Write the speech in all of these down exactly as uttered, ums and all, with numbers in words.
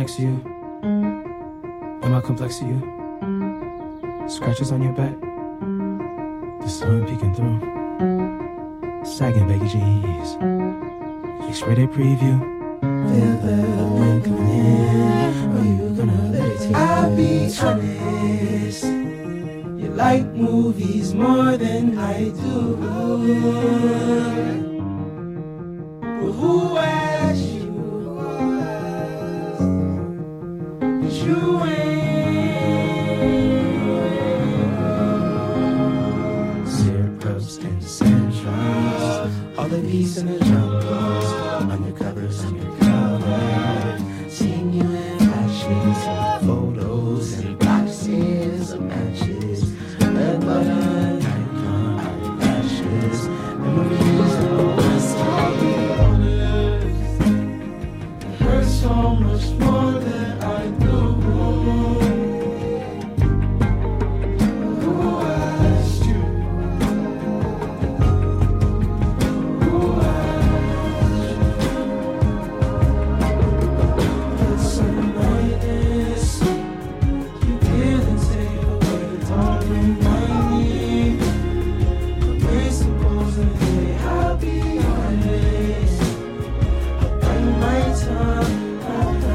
next to you? Am I complex to you? Scratches on your back? The sun peeking through. Sagging baggy jeans. X-rated preview. Feel the wind coming in. Are you gonna let it take? I'll be honest. You like movies more than I do. But who asked you? But you ain't. Syrups and centrals, all the beats and the jungles, undercovers, undercover. Seeing you in flashes, photos and boxes of matches. Red button, icon, eyelashes, memories of us all be honest. It hurts so much more than I do. Who asked you? Who asked you? It's so minus. You give and take away, don't remind me. We're supposed to be, I'll be honest. I'll bite my tongue. I'll be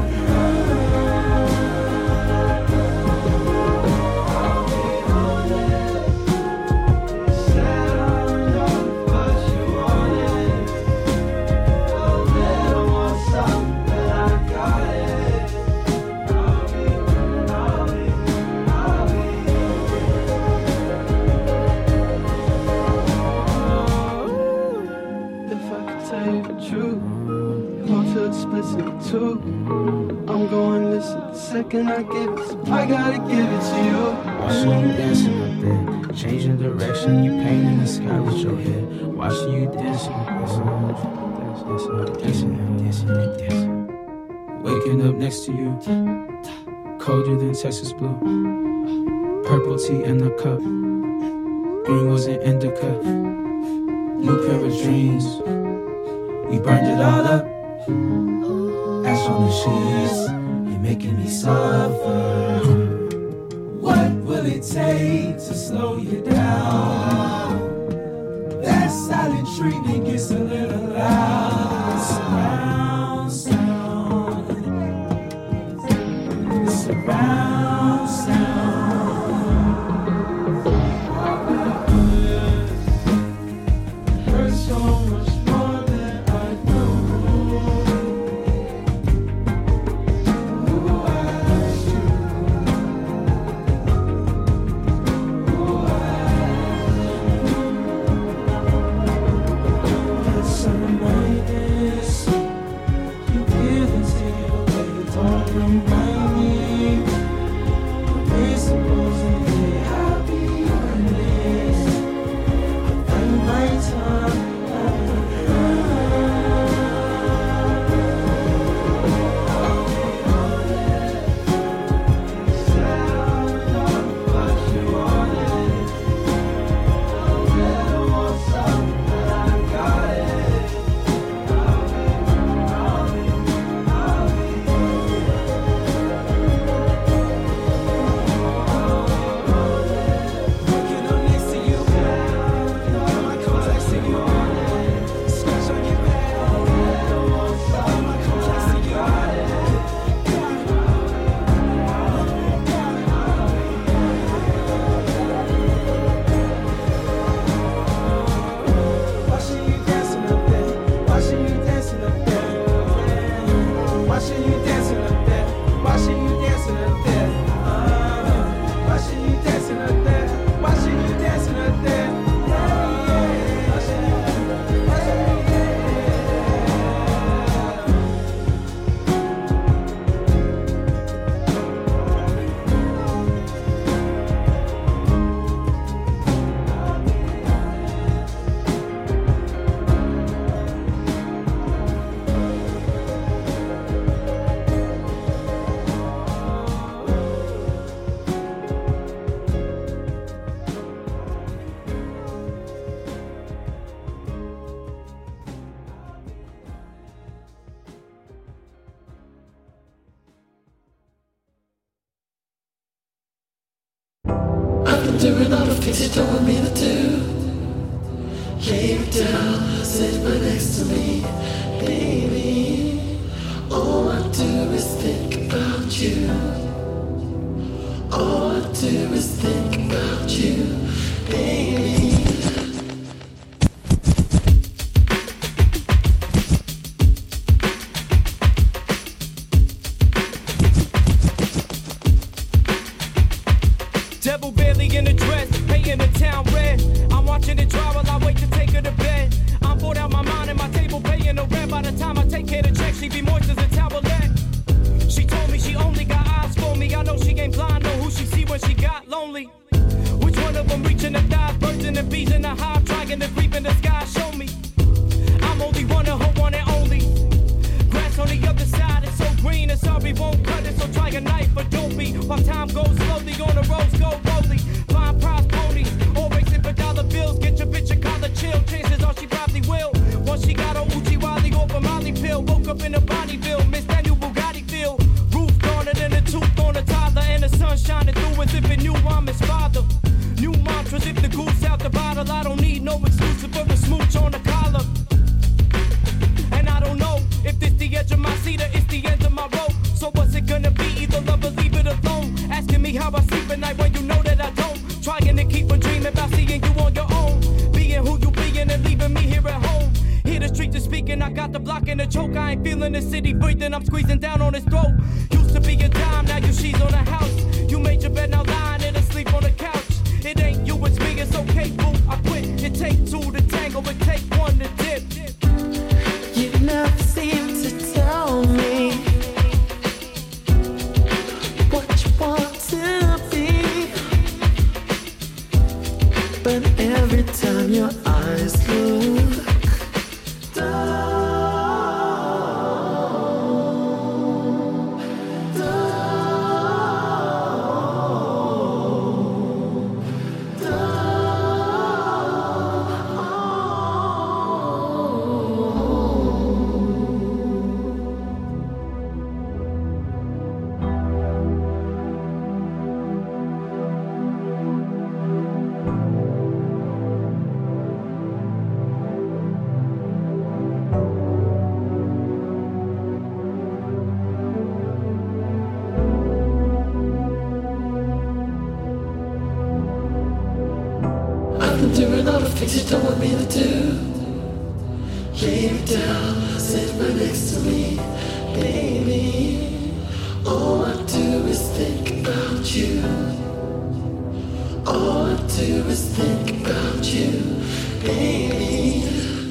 honest. Said I'm not what you wanted. A little more soft, but I got it. I'll be, I'll be, I'll be. If I could tell you the truth, go to explicit too. I'm going listen the second I give it, so I gotta give it to you. Watching you dancing up there, changing direction, you painting the sky with your head. Watching you dancing, dancing, dancing, dancing, dancing, dancing. Waking up next to you, colder than Texas blue. Purple tea in the cup, green was an indica. New pair of dreams, we burned it all up. Ash on the sheets, you're making me suffer. What will it take to slow you down? That silent treatment gets a little loud. Surround sound. Surround sound. It hurts so much more than I do. Who asked you? Who asked you? That's so minus. You give and take away, don't remind me. We're supposed to be, I'll be honest. I'll bite my tongue. doing all the things you don't want me to do. Lay me down, sit right next to me, baby. All I do is think about you. All I do is think about you, baby. Devil barely in a dress, paying the town red. I'm watching it dry while I wait to take her to bed. I'm bored out my mind and my table paying the rent. By the time I take care of the check, she be moist as a towelette. She told me she only got eyes for me. I know she ain't blind, know who she see when she got lonely. Which one of them reaching the thighs, birds and the bees in the hive, trying to creep in the sky, show me. I'm only one of her, one and only. Grass on the other side is so green, and sorry won't cut it, so try a knife, but don't be. While time goes slowly on the roads, go rolling. Find prize ponies, all racing for dollar bills. Get your bitch a collar chill, chances are she probably will. Once she got on Uchi Wally off a Molly pill, woke up in a Bonnieville, Miss Daniel Bugatti feel. Roof garnered and a tooth on a toddler, and the sun shining through as if it knew I'm his father. New mantras if the goose out the bottle. I don't need no exclusive for a smooch on the collar. And I don't know if this the edge of my seat or it's the end of my rope. So what's it gonna be? Either love or leave it alone. Asking me how I sleep at night when you know that I don't. Trying to keep a dream about seeing you on your own. Being who you being and leaving me here at home. Hear the streets are speaking, I got the block and the choke. I ain't feeling the city breathing, I'm squeezing down on his throat. Used to be a dime, now you she's on the house. You made your bed, now lying and asleep on the couch. It ain't you, it's me, it's okay, boo. I quit. It take two to tango, it take one to dip. You never seem to tell me what you want to be, but every time your eyes look down, doing all the things you don't want me to do. Lay me down, sit right next to me, baby. All I do is think about you. All I do is think about you, baby.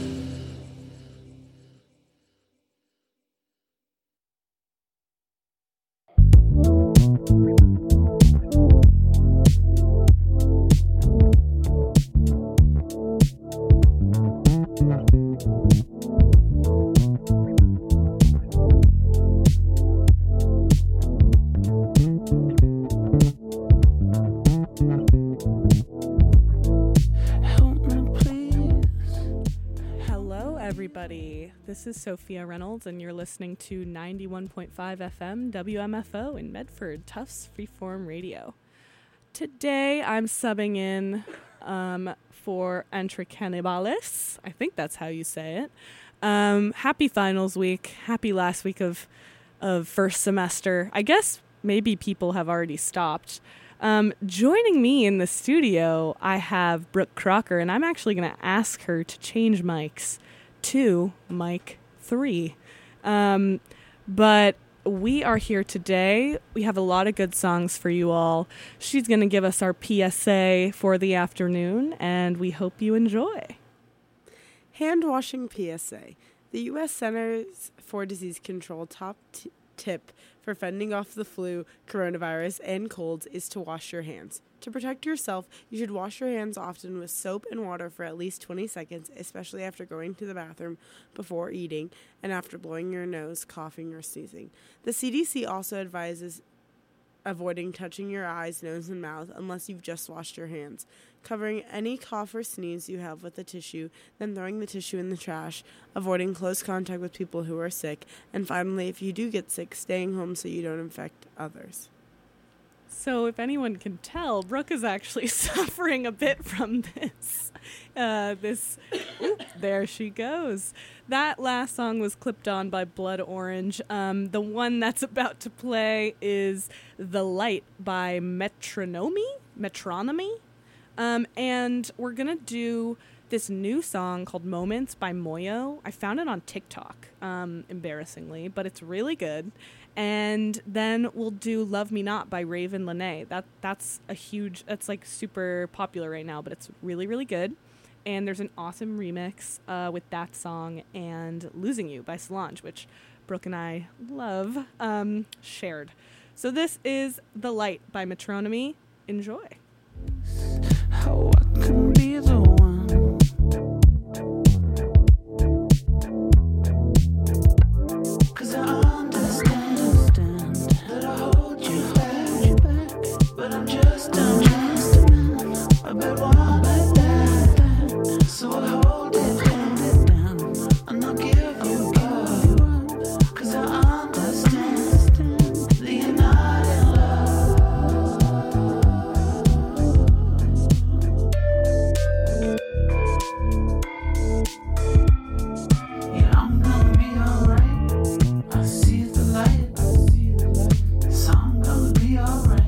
This is Sophia Reynolds, and you're listening to ninety-one point five F M W M F O in Medford, Tufts Freeform Radio. Today, I'm subbing in um, for Entre Cannibales. I think that's how you say it. Um, happy finals week. Happy last week of of first semester. I guess maybe people have already stopped. Um, joining me in the studio, I have Brooke Crocker, and I'm actually going to ask her to change mics to mic three. Um, but we are here today. We have a lot of good songs for you all. She's going to give us our P S A for the afternoon, and we hope you enjoy. Hand washing P S A. The U S Centers for Disease Control top t- tip for fending off the flu, coronavirus, and colds is to wash your hands. To protect yourself, you should wash your hands often with soap and water for at least twenty seconds, especially after going to the bathroom, before eating, and after blowing your nose, coughing, or sneezing. The C D C also advises avoiding touching your eyes, nose, and mouth unless you've just washed your hands, covering any cough or sneeze you have with a tissue, then throwing the tissue in the trash, avoiding close contact with people who are sick, and finally, if you do get sick, staying home so you don't infect others. So if anyone can tell, Brooke is actually suffering a bit from this. Uh, this, oop, there she goes. That last song was clipped on by Blood Orange. Um, the one that's about to play is The Light by Metronomy? Metronomy? Um, and we're going to do this new song called Moments by Moyo. I found it on TikTok, um, embarrassingly, but it's really good. And then we'll do Love Me Not by Raven Lene. That that's a huge, that's like super popular right now, but it's really, really good. And there's an awesome remix uh, with that song and Losing You by Solange, which Brooke and I love, um, shared. So this is The Light by Metronomy. Enjoy. How I could be the one. Cause I understand that I hold you back, but I'm just a gentleman, a bit wild like that. So I hold it, hold it down, and I'll give you, give you up. Cause I understand that you're not in love. Yeah, I'm gonna be alright. I see the light, so I'm gonna be alright.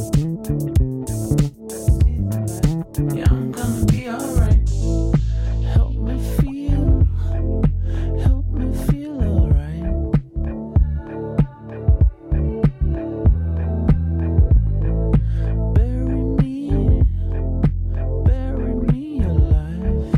Yeah, I'm gonna be alright. Help me feel, help me feel alright. Bury me, bury me alive.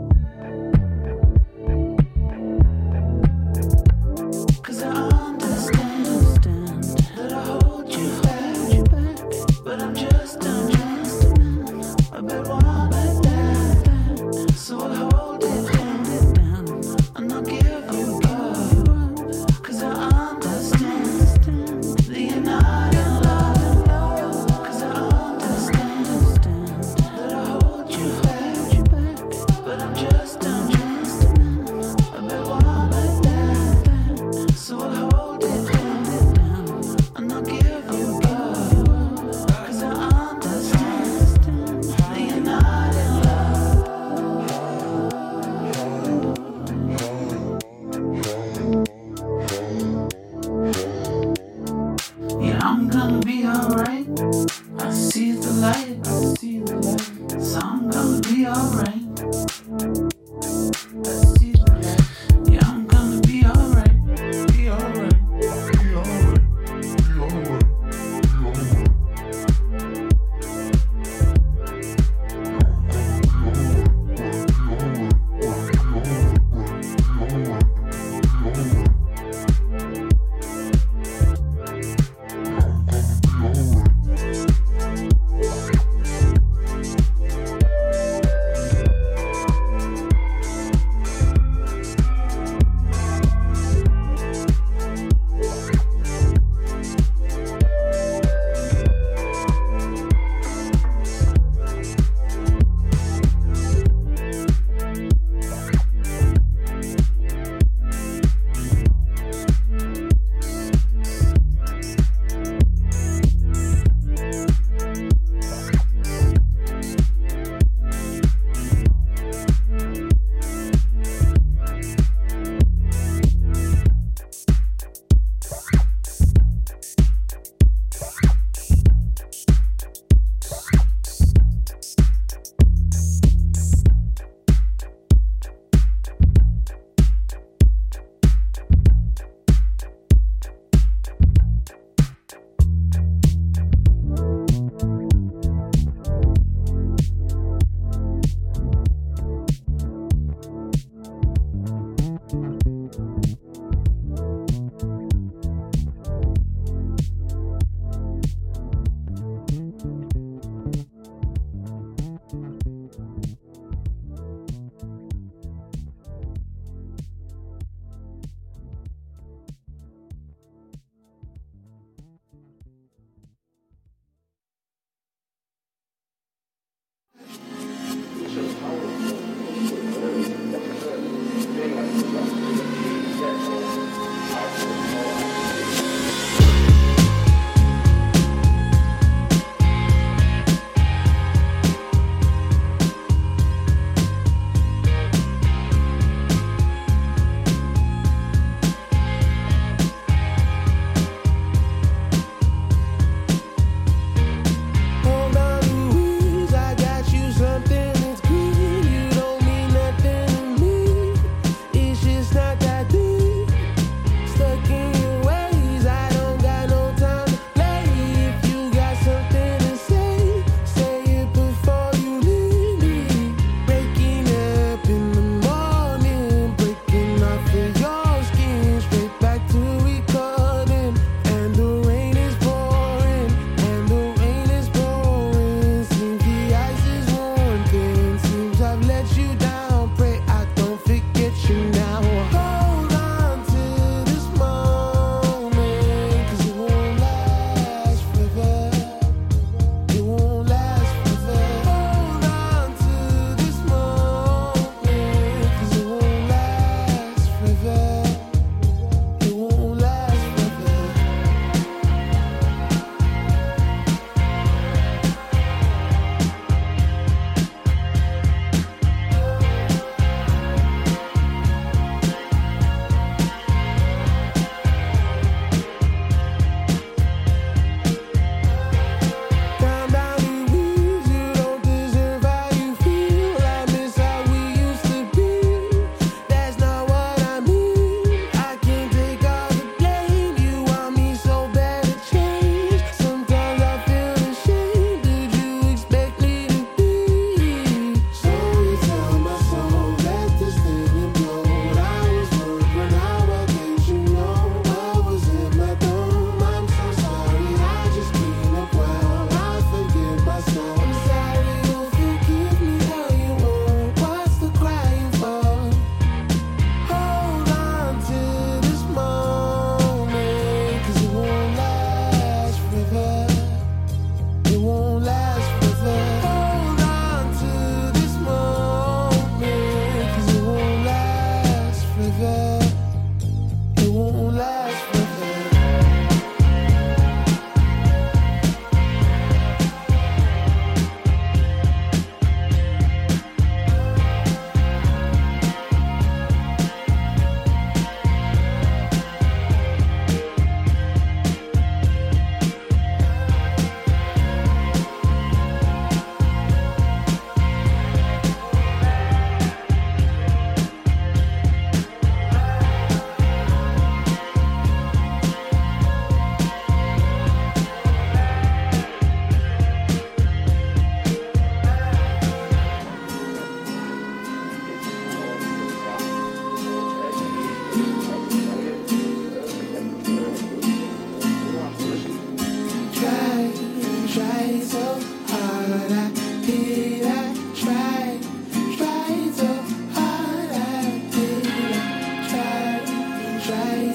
Cause I understand that I hold you back, but I'm just a gentleman, a bit wild like that. So I hold it, hold it down, and I'll give you, give you up. Cause I understand that you're not in love. Cause I understand that I hold you back, but I'm just a gentleman, a bit wild like that. So I hold it, hold it down, and I'll give you, give you up. Cause I understand that you're not in love.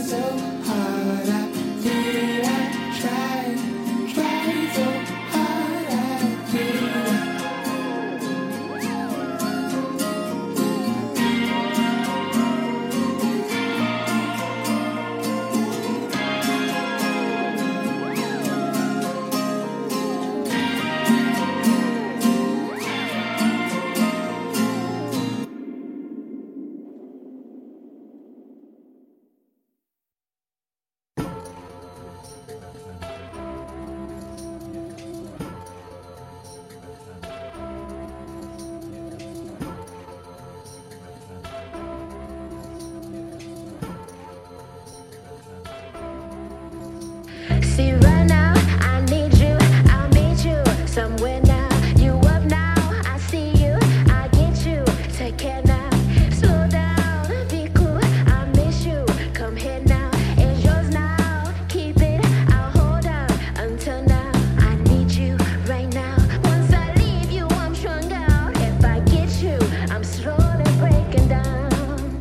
so hard. I did, I tried, tried so hard. I did. See right now, I need you, I'll meet you somewhere now. You up now, I see you, I get you. Take care now, slow down, be cool, I miss you. Come here now, it's yours now. Keep it, I'll hold on until now. I need you right now. Once I leave you, I'm strung out. If I get you, I'm slowly breaking down.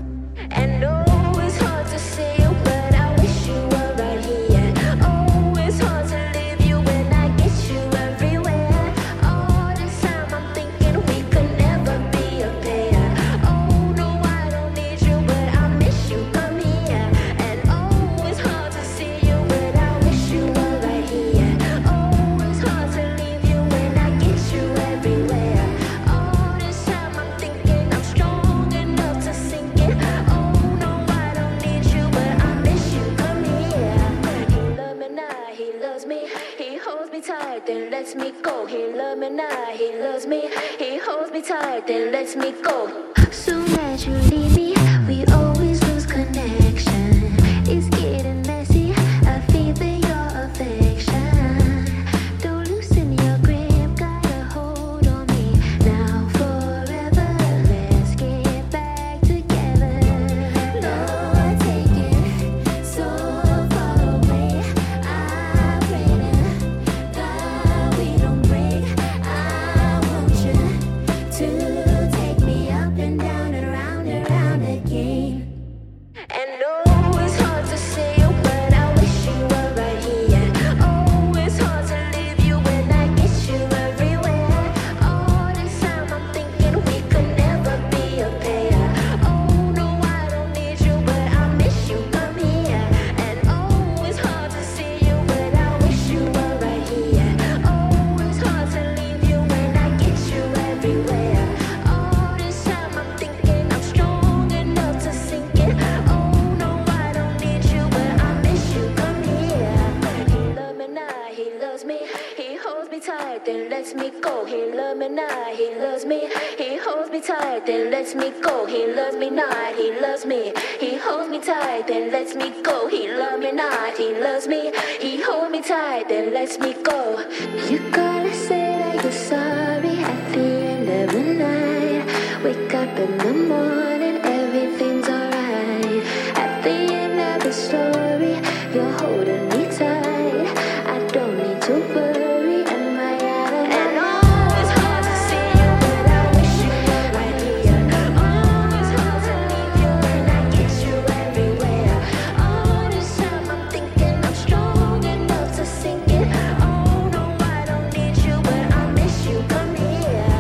And no, it's hard to see you, but I wish you were right here. Oh, it's hard to leave you when I get you everywhere. All this time I'm thinking we could never be a pair. Oh, no, I don't need you, but I miss you, come here. And oh, it's hard to see you, but I wish you were right here. Oh, it's hard to leave you when I get you everywhere. All this time I'm thinking I'm strong enough to sink it. Oh, no, I don't need you, but I miss you, come here. He love me now, he loves me. He holds me tight, then lets me go. He love me now, he loves me. He holds me tight, then lets me go. Soon as you leave me, we always lose connection. It's getting messy, I feel your affection. Don't loosen your grip, got a hold on me. Now forever, let's get back together. Lord, take it so far away. I pray to God we don't break. I want you to take me up and down and around and around again. And no, it's hard to see you, but I wish you were right here. Oh, it's hard to leave you when I get you everywhere. All this time I'm thinking we could never be a pair. Oh, no, I don't need you, but I miss you, come here. And oh, it's hard to see you, but I wish you were right here. Oh, it's hard to leave you when I get you everywhere. All this time I'm thinking I'm strong enough to sink it. Oh, no, I don't need you, but I miss you, come here. He love me now, he loves me. He holds me tight, then lets me go. He love me now, he loves me. He holds me tight, then lets me go. He loves me not, he loves me. He holds me tight, then lets me go. He love me not, he loves me. He holds me tight, then lets me go. You gotta say that you're sorry at the end of the night. Wake up in the morning, everything's alright. At the end of the story, you're holding me tight. I don't need to worry, am I out of and oh, it's hard to see you, but I wish you were right here. Oh, it's hard to leave you when I get you everywhere. All this time I'm thinking I'm strong enough to sink it. Oh, no, I don't need you, but I miss you, come here.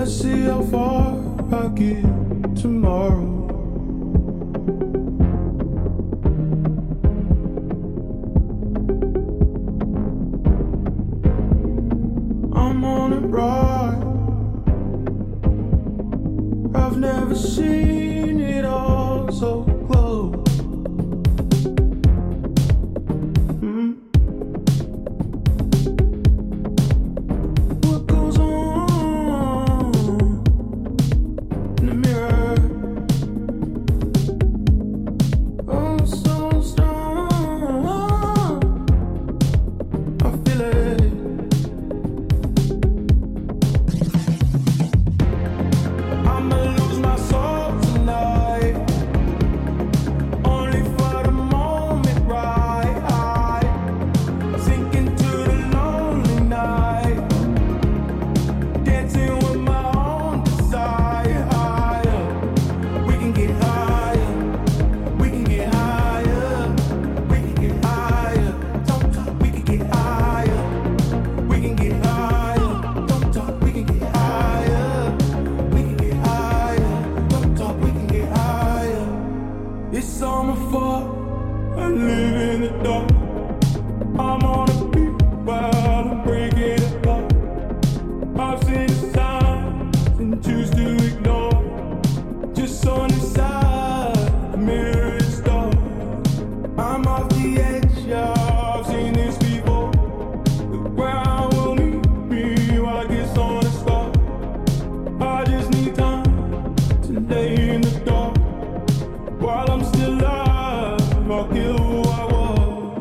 Let's see how far I get tomorrow. I'm on a ride. I've never seen it all so close. Mm. What goes on in the mirror? Oh, so strong. I feel it. I'ma lose my soul tonight, only for the moment, right? Sink into the lonely night, dancing with my own desire. We can get higher, we can get higher, we can get higher. Don't talk, we can get higher, we can get higher. Don't talk, we can get higher. We can get higher. Don't talk, we can get higher. It's all my fault. I live in the dark. I'm on a beat while I'm breaking apart. I've seen the signs and choose to ignore. Just on the side, the mirror is dark. I'm off the edge, yeah, I've seen this before. The ground will meet me while I get on the start. I just need time to lay in the dark. While I'm still alive, I'll kill who I was.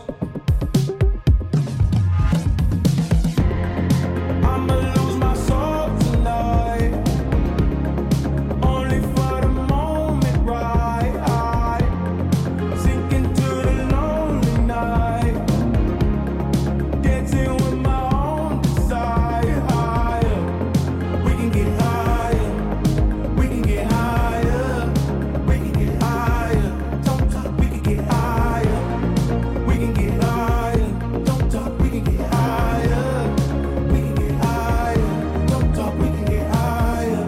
I'ma lose my soul tonight, only for the moment, right? Sink into the lonely night, dancing with my own desire. We can get higher, we can get higher, we can get higher. Don't talk, we can get higher, we can get higher. Don't talk, we can get higher, we can get higher. Don't talk, we can get higher.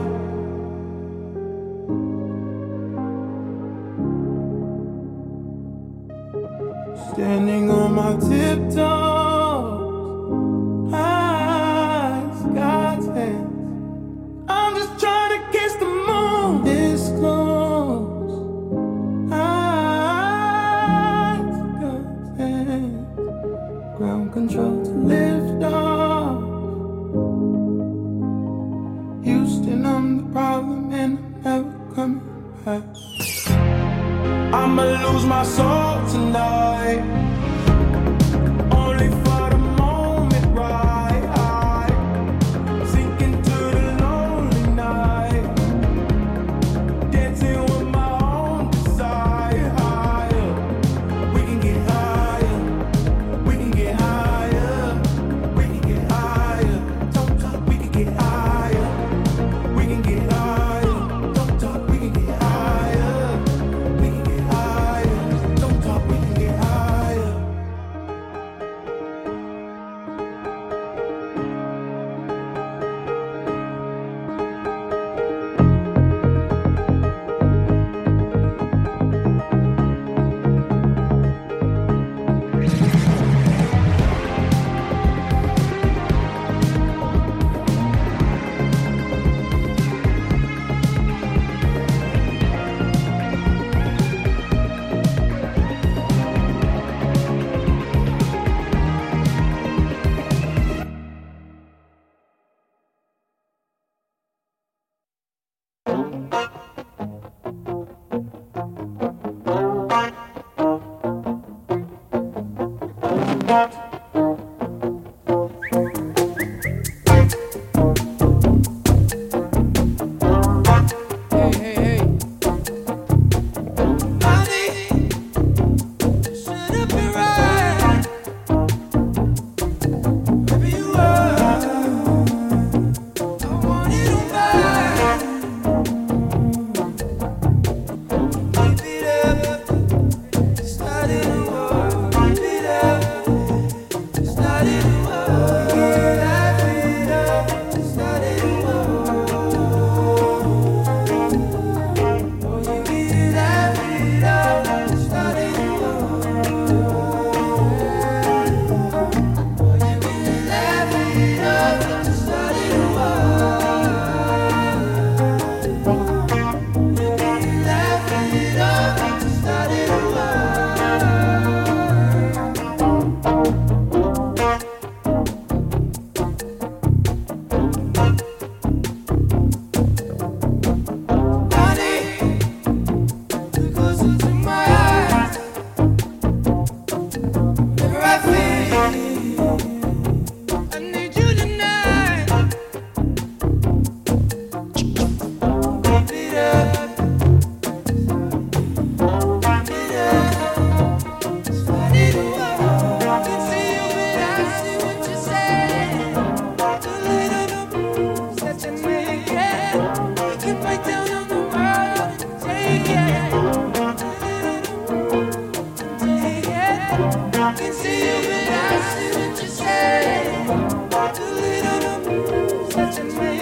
Standing on my tiptoes, eyes, God's hands. I'm just trying to kiss the moon this close. Eyes, God's hands. Ground control to lift off. Houston, I'm the problem and I'm never coming back. I'ma lose my soul tonight, only for the moment, right? Sink into the lonely night, dancing with my own desire. We can get higher, we can get higher, we can get higher. Don't talk, we can get higher, we can get higher. Don't talk, we can get higher, we can get higher. Don't talk, we can get higher. Keep it up.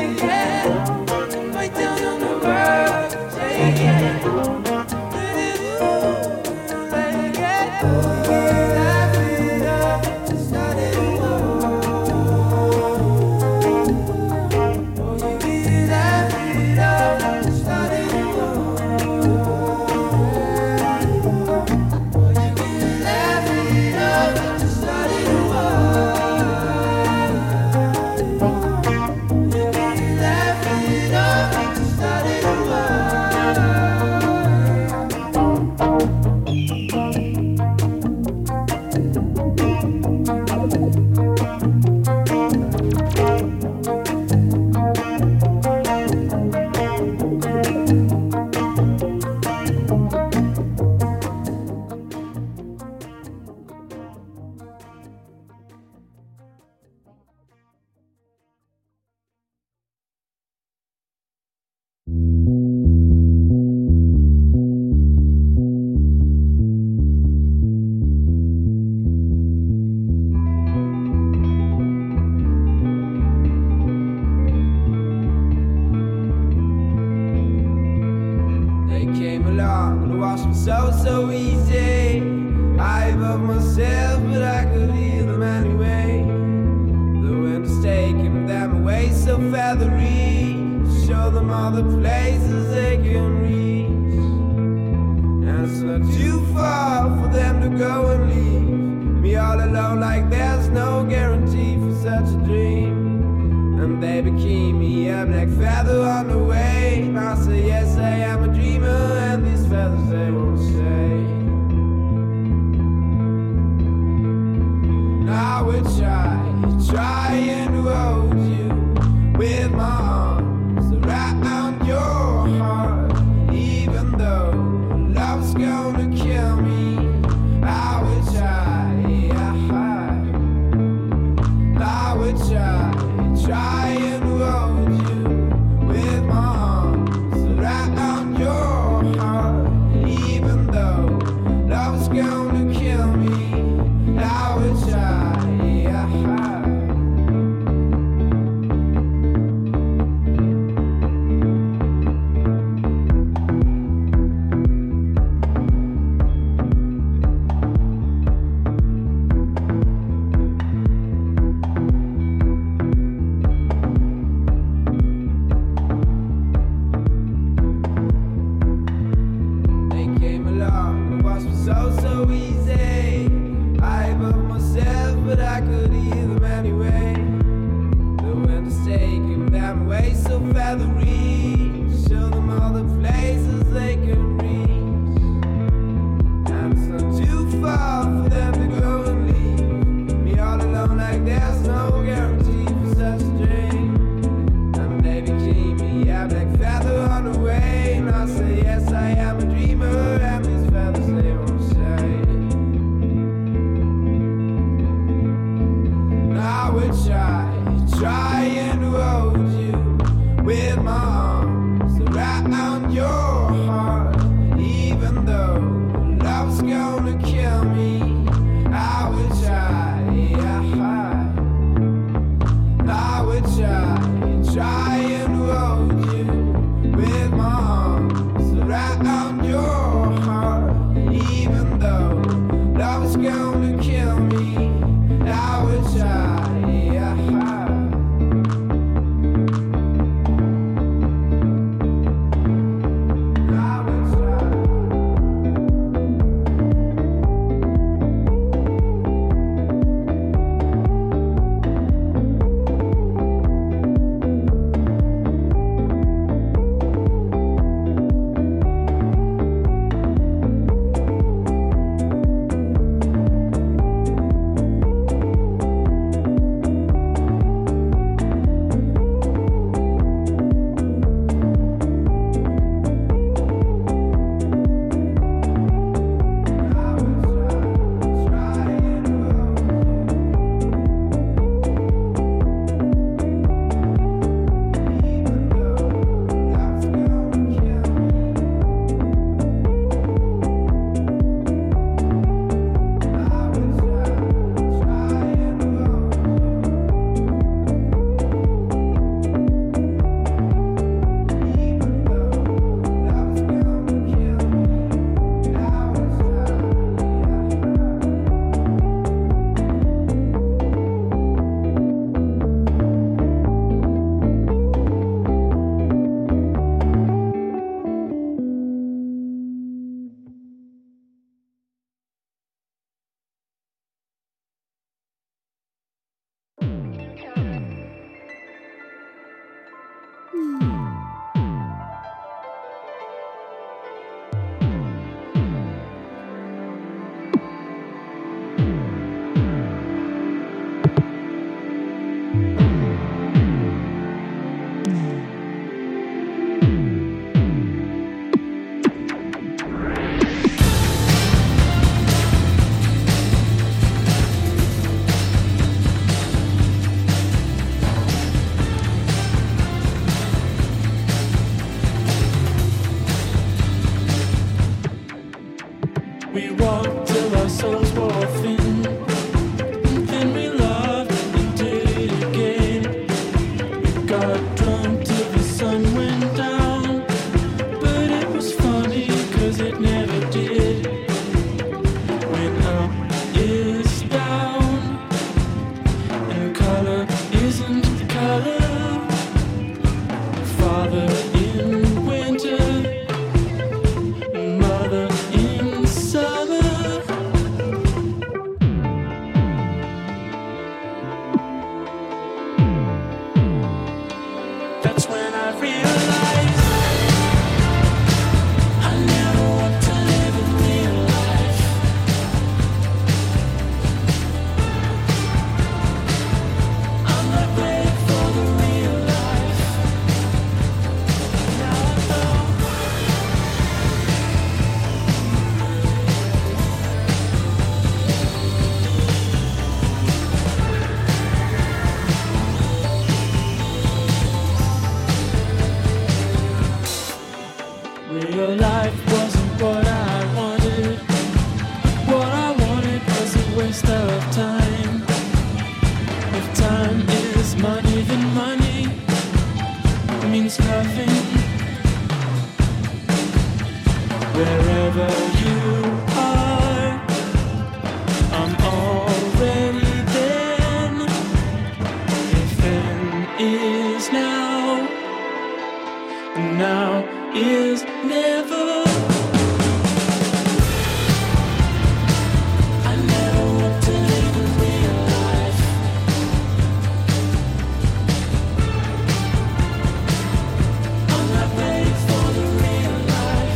So, so easy. I above myself, but I could hear them anyway. The wind's taking them away so feathery. Show them all the places they can reach. And it's not too far for them to go and leave me all alone, like there's no guarantee for such a dream. And they became me a black feather on the way. And I say yes, I am a dreamer, and these feathers they won't stay. Now we try, trying to hold you with my arms around your heart. Even though love's gonna kill me, I will try, I will try, trying to hold you with my arms around your heart. Even though love's gonna kill me, I will try. nothing. Wherever you are, I'm already then. If then is now, now is never. I never want to live a real life. I'm not ready for the real life.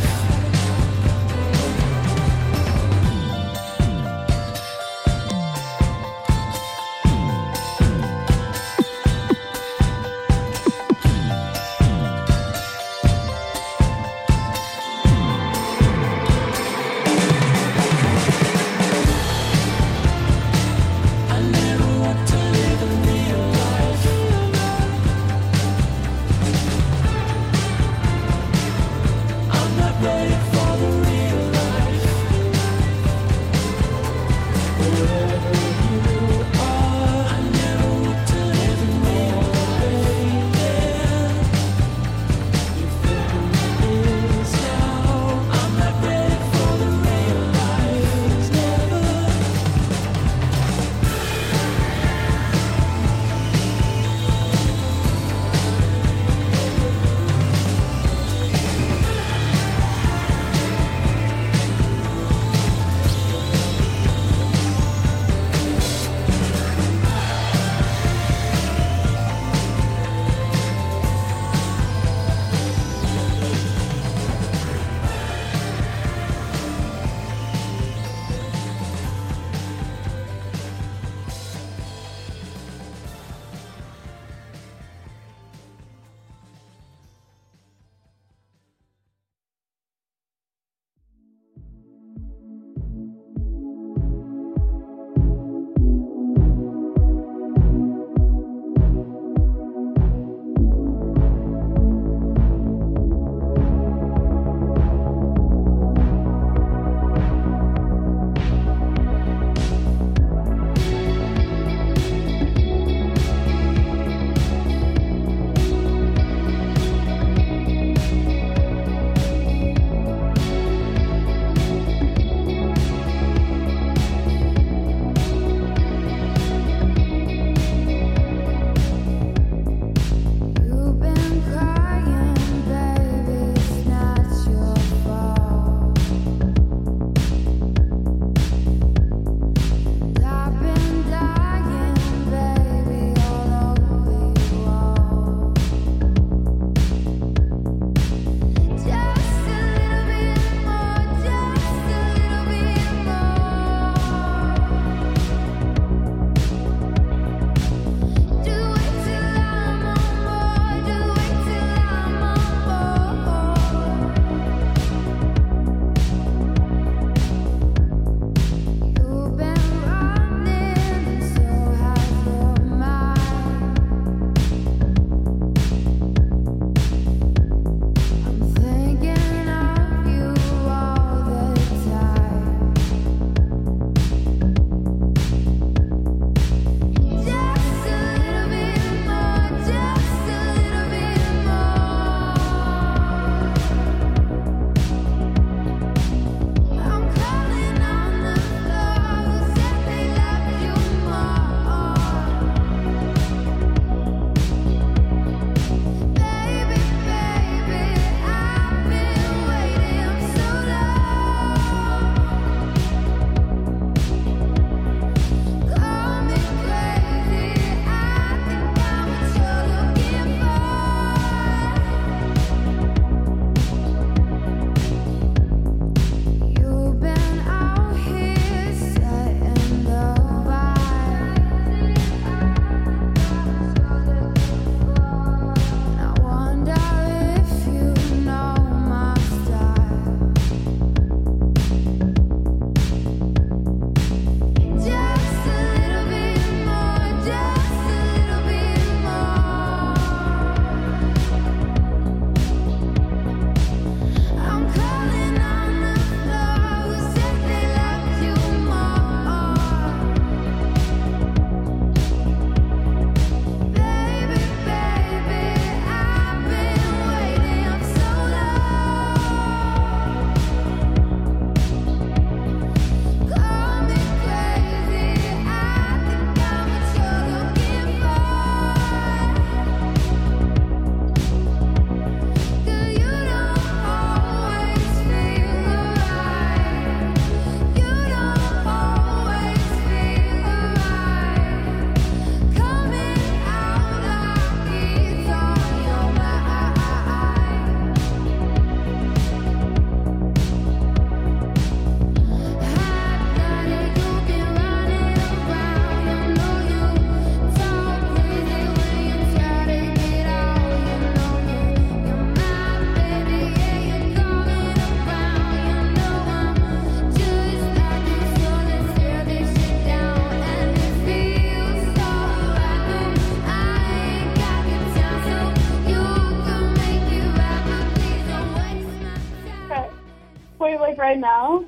like right now?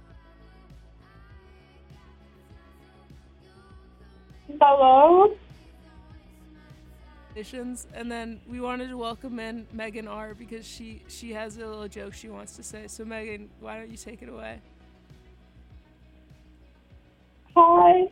Hello? And then we wanted to welcome in Megan R because she she has a little joke she wants to say. So Megan, why don't you take it away? Hi.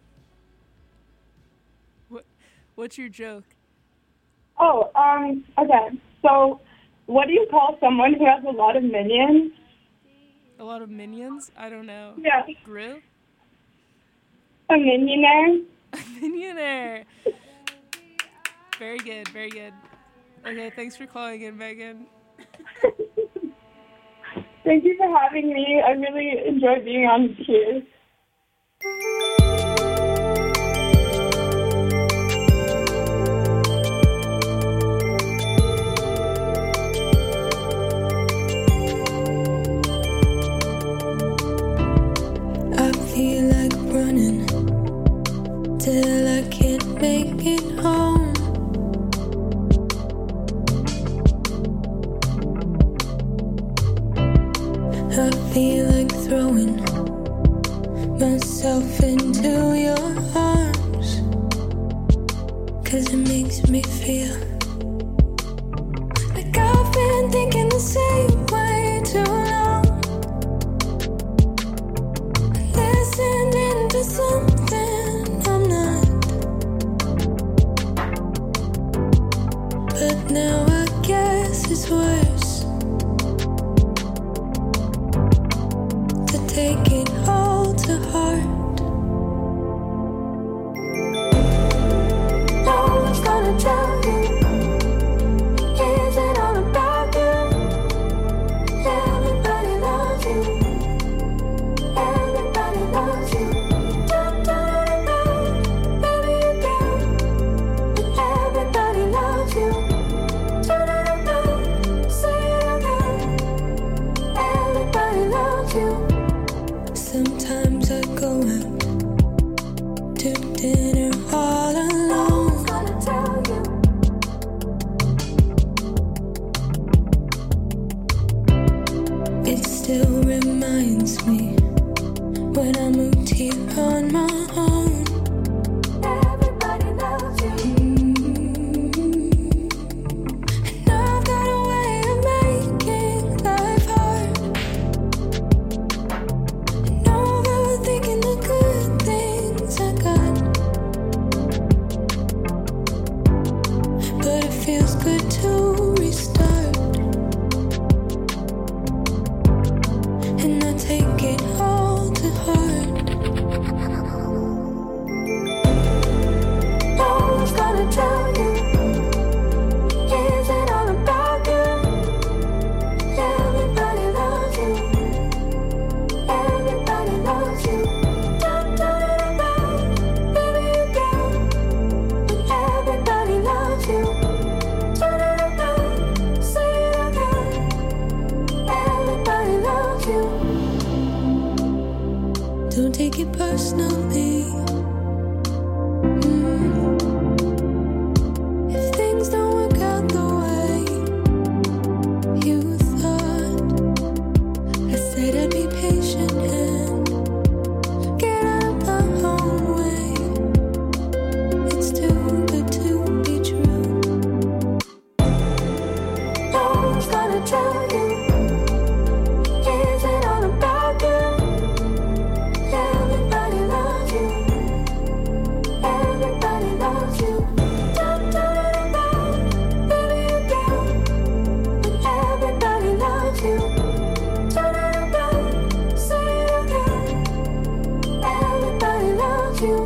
What what's your joke? Oh, um, okay. So, what do you call someone who has a lot of minions? A lot of minions? I don't know. Yeah. Gru? A minionaire? A minionaire. Very good, very good. Okay, thanks for calling in, Megan. Thank you for having me. I really enjoy being on here. I feel like running till I can't make it home. I feel like throwing myself into your arms, 'cause it makes me feel like I've been thinking the same way too long. Listened into something I'm not, but now I guess it's worse to take it all to heart. No one's gonna tell you, is it all about you? Everybody loves you. Everybody loves you. Don't do it alone, baby you do. But everybody loves you. Turn it around, say it again. Everybody loves you. Sometimes I go out to dinner all alone. Who's gonna tell you? It still reminds me when I moved here on my own. Everybody loves you. And I've got a way of making life hard. And overthinking the good things I got. But it feels good to restart. And I take it all to heart. No one's gonna tell you, is it all about you? Everybody loves you. Everybody loves you. Don't do it alone, baby you do. But everybody loves you. Turn it around, say it again. Everybody loves you. Don't take it personally. Mm. If things don't work out the way you thought, I said I'd be patient and get out of my own way. It's too good to be true. No one's gonna tell you, is it all about you? Everybody loves you. Everybody loves you. Don't do it alone, baby you do. But everybody loves you. Turn it around, say it again. Everybody loves you.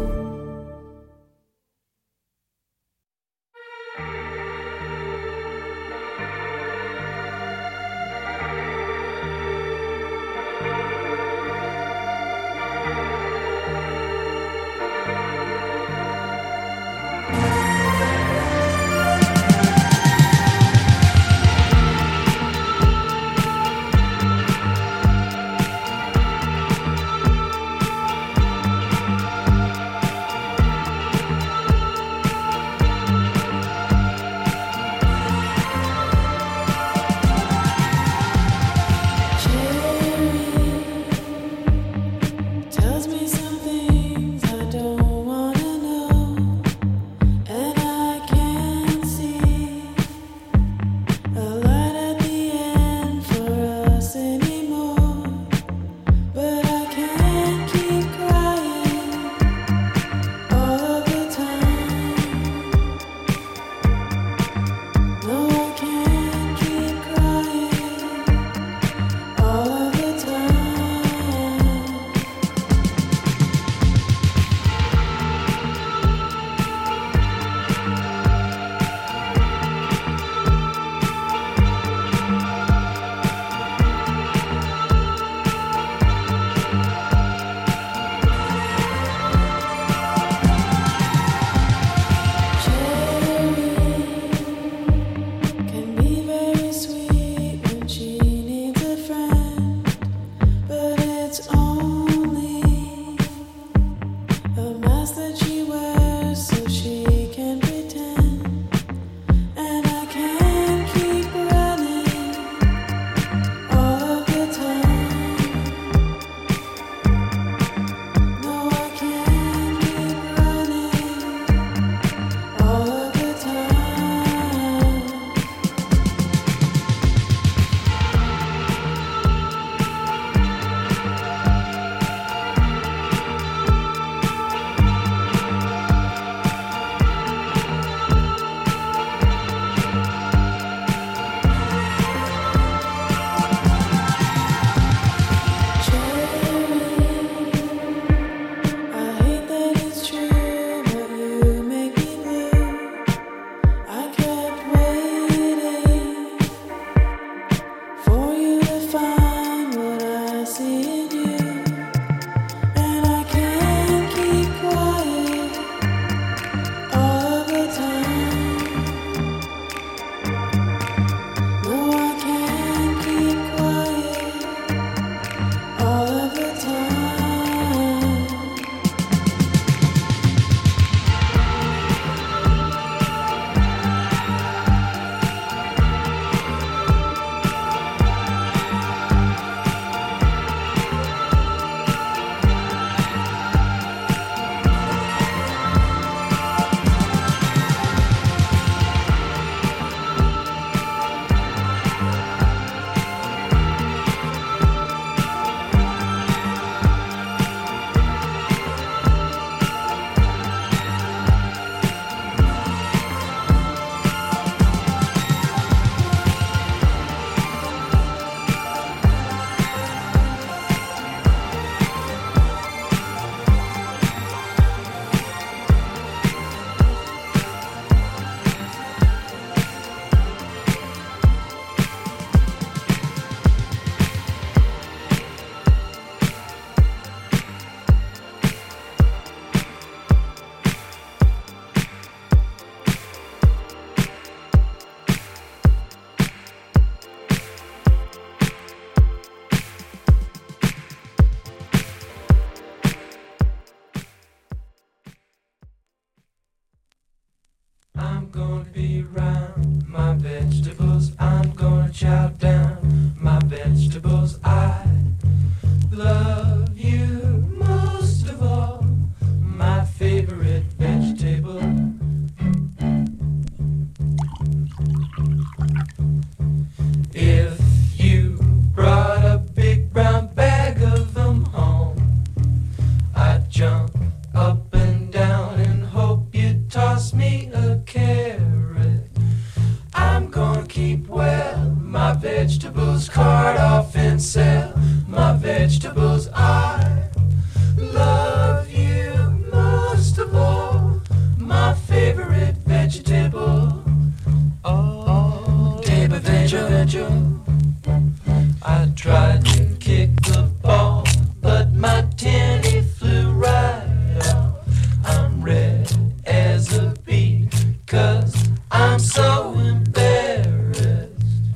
vegetables cart off and sell my vegetables. I love you most of all, my favorite vegetable. Oh, table vegetable. I tried to kick the ball, but my tenny flew right off. I'm red as a bee, 'cause I'm so embarrassed.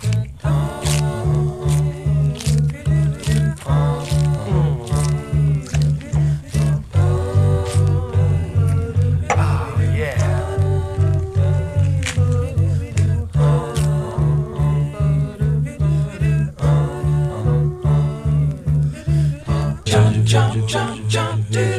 Oh, yeah. Jump, jump, jump, jump, do.